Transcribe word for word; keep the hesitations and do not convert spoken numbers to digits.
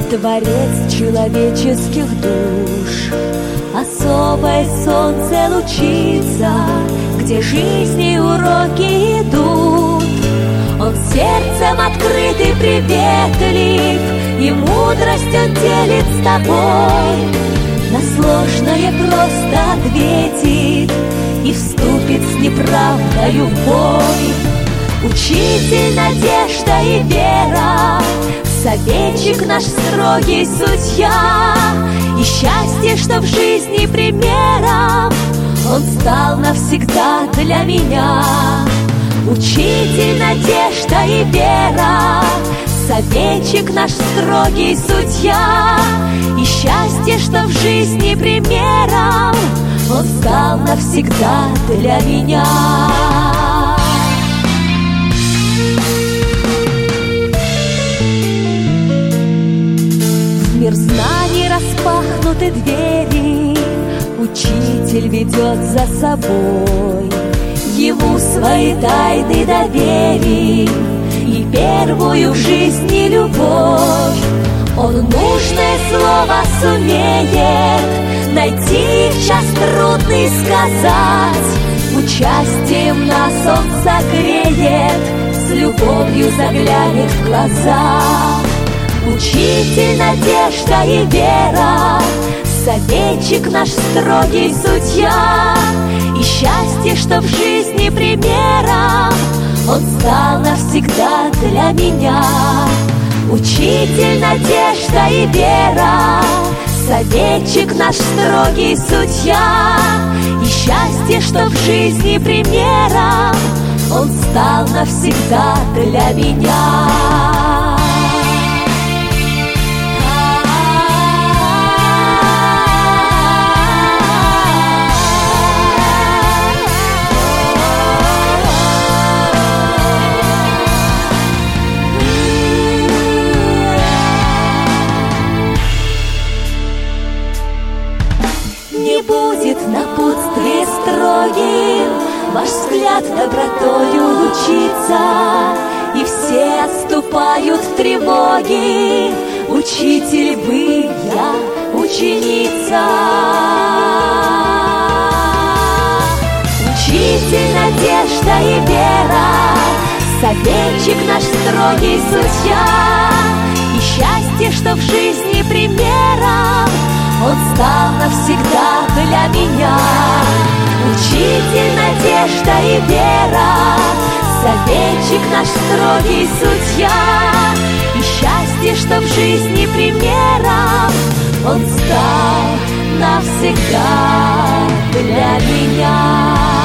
Творец человеческих душ, особое солнце лучится, где жизни уроки идут. Он сердцем открыт и приветлив, и мудрость он делит с тобой. На сложное просто ответит и вступит с неправдою в бой. Учитель, надежда и вера, советчик наш строгий судья, и счастье, что в жизни примером, он стал навсегда для меня. Учитель, надежда и вера, советчик наш строгий судья, и счастье, что в жизни примером, он стал навсегда для меня. В мир знаний распахнуты двери, учитель ведет за собой. Ему свои тайны доверий и первую в жизни любовь. Он нужное слово сумеет найти в час трудный сказать. Участием нас он согреет, с любовью заглянет в глаза. Учитель, надежда и вера, советчик наш строгий судья, и счастье, что в жизни примером, он стал навсегда для меня. Учитель, надежда и вера, советчик наш строгий судья, и счастье, что в жизни примером, он стал навсегда для меня. Не будет напутствие строгим ваш взгляд добротою лучится, и все отступают в тревоге. Учитель вы, я ученица. Учитель, надежда и вера, советчик наш строгий судья, и счастье, что в жизни примером, он стал навсегда для меня. Учитель, надежда и вера, советчик наш строгий судья, и счастье, что в жизни примером, он стал навсегда для меня.